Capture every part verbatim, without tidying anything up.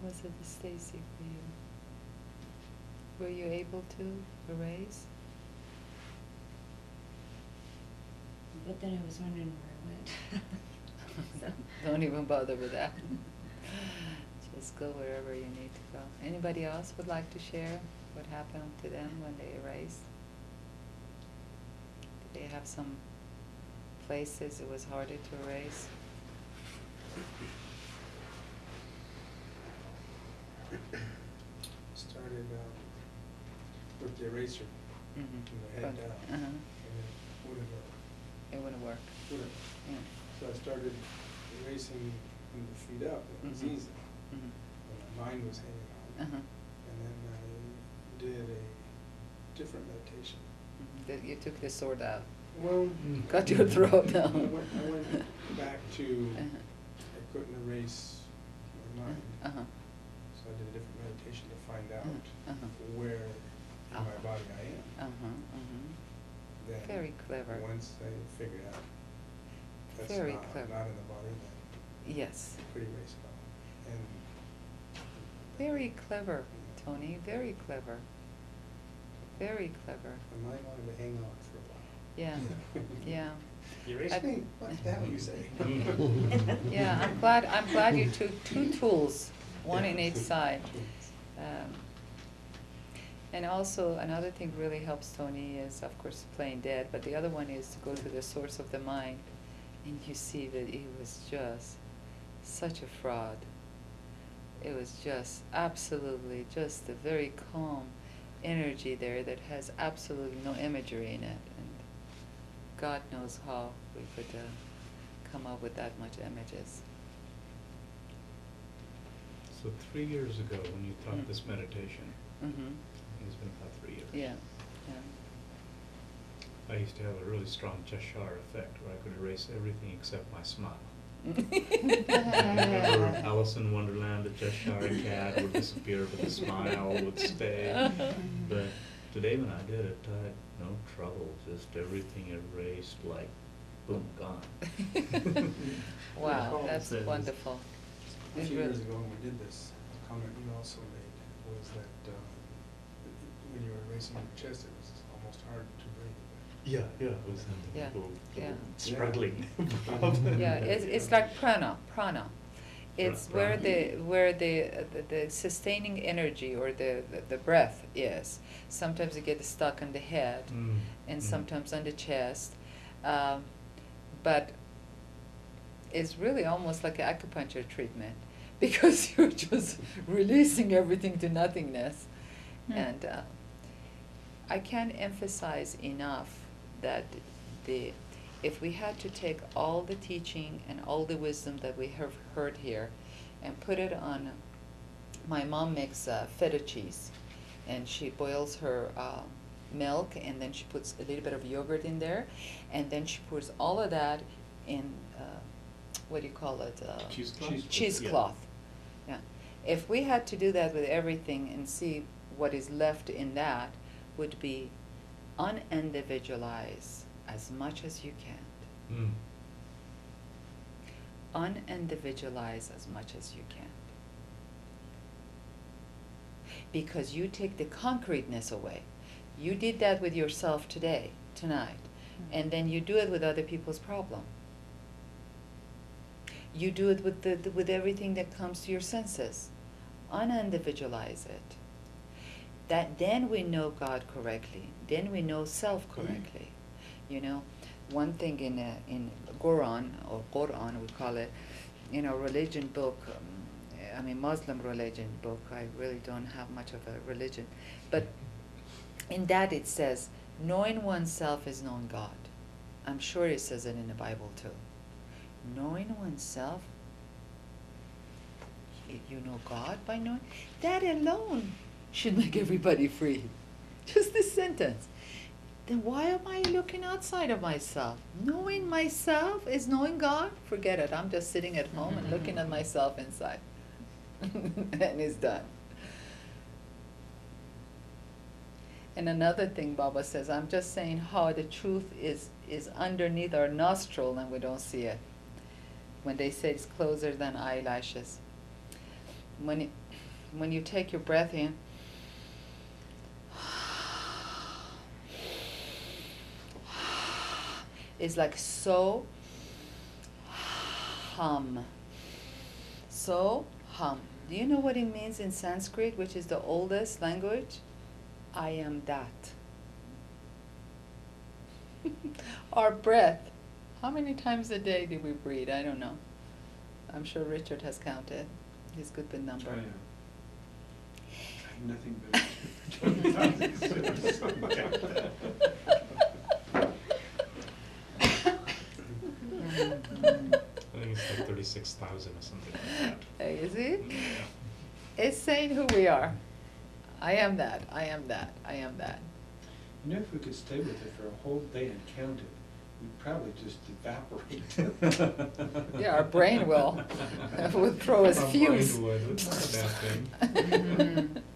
was it, Stacy, for you? Were you able to erase? But then I was wondering where it went. So. Don't even bother with that. Just go wherever you need to go. Anybody else would like to share what happened to them when they erased? Did they have some places it was harder to erase? Started uh, with the eraser, Mhm. from the head But- down, uh-huh. and it wouldn't work. It wouldn't work. Wouldn't. Yeah. So I started erasing from the feet up. It was Mhm. easy. Mhm. And my mind was hanging on. Uh-huh. And then I did a different meditation. Mhm. That you took the sword out. Well, Cut your throat I down. went, I went back to, Uh-huh. I couldn't erase my mind. Uh-huh. So I did a different meditation to find out Uh-huh. where in my Uh-huh. body I am. Uh-huh, uh-huh. Then Very clever. Once I figured out that's Very not, clever. not in the body, then Yes. pretty erasable. And Very clever, Tony, very clever. Very clever. my mind wanted to hang on for a while. Yeah, yeah. You erased I- me? What's that what you say? Yeah, I'm glad, I'm glad you took two tools, one in Yeah. each side. Um, And also, another thing really helps Tony is, of course, playing dead, but the other one is to go to the source of the mind, and you see that he was just such a fraud. It was just absolutely just a very calm energy there that has absolutely no imagery in it, and God knows how we could uh, come up with that much images. So three years ago, when you taught Mm. this meditation, Mm-hmm. it's been about three years. Yeah, yeah. I used to have a really strong Cheshire effect where I could erase everything except my smile. I remember Alice in Wonderland, the Cheshire cat would disappear, but the smile would stay. But today when I did it, I had no trouble, just everything erased, like, boom, gone. Wow, that's Says- wonderful. A It few really- years ago when we did this, the comment you also made was that uh, when you were erasing your chest, it was almost hard to breathe. Yeah, yeah, it was a Yeah, little, yeah. little struggling. Yeah, it's, it's like prana, prana. It's Pra- where prana. the, where the, the, the sustaining energy or the, the, the breath is. Sometimes it gets stuck in the head Mm, and mm. sometimes on the chest. Um, but it's really almost like an acupuncture treatment because you're just releasing everything to nothingness. Hmm. And uh, I can't emphasize enough that the if we had to take all the teaching and all the wisdom that we have heard here and put it on, my mom makes uh, feta cheese, and she boils her uh, milk, and then she puts a little bit of yogurt in there, and then she pours all of that in, uh, what do you call it? Uh, Cheesecloth? Cheese- Cheesecloth. Yeah. If we had to do that with everything and see what is left in that, would be unindividualize as much as you can. Mm. Unindividualize as much as you can. Because you take the concreteness away. You did that with yourself today, tonight, and then you do it with other people's problem. You do it with the, the with everything that comes to your senses. Unindividualize it. That then we know God correctly. Then we know self correctly. You know, one thing in uh, in Quran or Quran we call it, you know, religion book. Um, I mean, Muslim religion book. I really don't have much of a religion, but in that it says, knowing oneself is knowing God. I'm sure it says it in the Bible too. Knowing oneself, y- you know God by knowing. That alone should make everybody free. Just this sentence. Then why am I looking outside of myself? Knowing myself is knowing God? Forget it. I'm just sitting at home and looking at myself inside. And it's done. And another thing Baba says, I'm just saying how the truth is, is underneath our nostril and we don't see it. When they say it's closer than eyelashes. When it, when you take your breath in, is like so hum. So hum. Do you know what it means in Sanskrit, which is the oldest language? I am that. Our breath. How many times a day do we breathe? I don't know. I'm sure Richard has counted. He's good with number. I am. I have nothing better. I think it's like thirty-six thousand or something like that. Hey, is it? Yeah. It's saying who we are. I am that, I am that, I am that. You know, if we could stay with it for a whole day and count it, we'd probably just evaporate. Yeah, our brain will. Will throw us Our fuse. brain would. It's not a bad thing.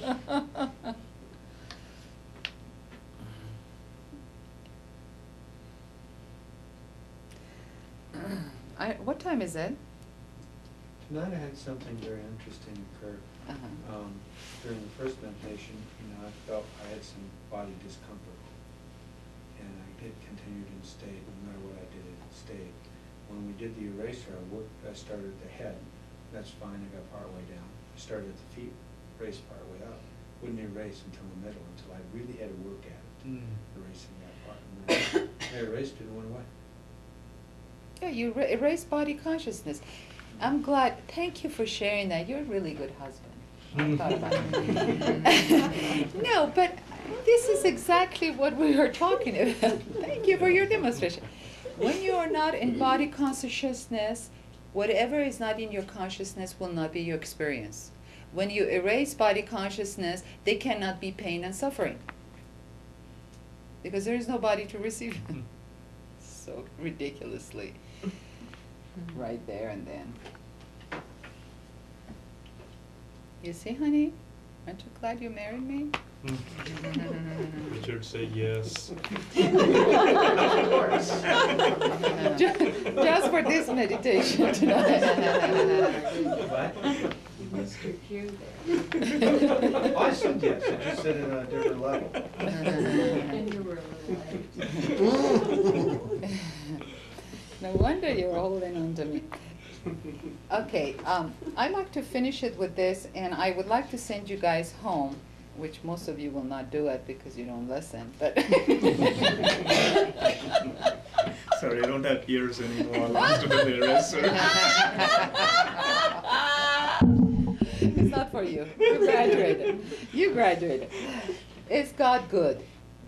I, what time is it? Tonight I had something very interesting occur. Uh-huh. Um, during the first meditation, you know, I felt I had some body discomfort. And I did continued and stayed, no matter what I did, it stayed. When we did the eraser, I worked, I started at the head. That's fine, I got part way down. I started at the feet, raced part way up. Wouldn't erase until the middle, until I really had to work at it, Mm. erasing that part. And then I erased it and went away. Yeah, you ra- erase body consciousness. I'm glad, thank you for sharing that. You're a really good husband. I thought about it. No, but this is exactly what we are talking about. Thank you for your demonstration. When you are not in body consciousness, whatever is not in your consciousness will not be your experience. When you erase body consciousness, there cannot be pain and suffering. Because there is no body to receive it. So ridiculously. Right there and then. You see, honey? Aren't you glad you married me? Richard say yes. Ju- Just for this meditation tonight. What? You missed your cue there. I said yes, I just said it on a different level. And you were a little late. No wonder you're holding on to me. Okay, um, I'd like to finish it with this, and I would like to send you guys home, which most of you will not do it because you don't listen, but. Sorry, I don't have ears anymore. I lost it in the eraser. It's not for you. You graduated. You graduated. Is God good?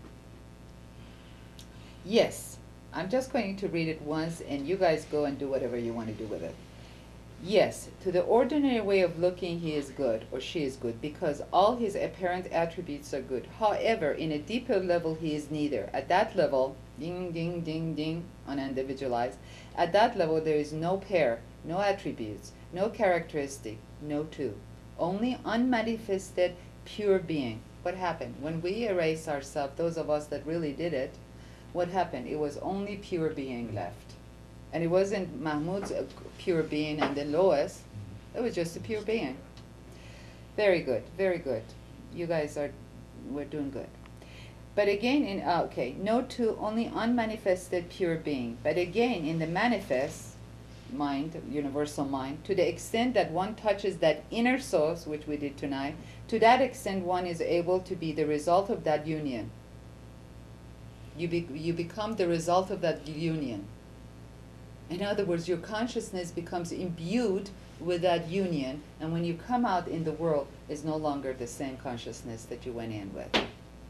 Yes. I'm just going to read it once, and you guys go and do whatever you want to do with it. Yes, to the ordinary way of looking, he is good, or she is good, because all his apparent attributes are good. However, in a deeper level, he is neither. At that level, ding, ding, ding, ding, unindividualized, at that level, there is no pair, no attributes, no characteristic, no two. Only unmanifested, pure being. What happened? When we erase ourselves, those of us that really did it, what happened? It was only pure being left. And it wasn't Mahmoud's uh, pure being and then Lois. It was just a pure being. Very good, very good. You guys are, we're doing good. But again, in, uh, okay, no two, only unmanifested pure being. But again, in the manifest mind, universal mind, to the extent that one touches that inner source, which we did tonight, to that extent one is able to be the result of that union. You, be, you become the result of that union. In other words, your consciousness becomes imbued with that union, and when you come out in the world, it's no longer the same consciousness that you went in with. Do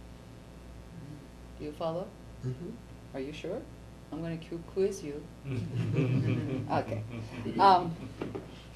you follow? Mm-hmm. Are you sure? I'm going to quiz you. Okay. Um,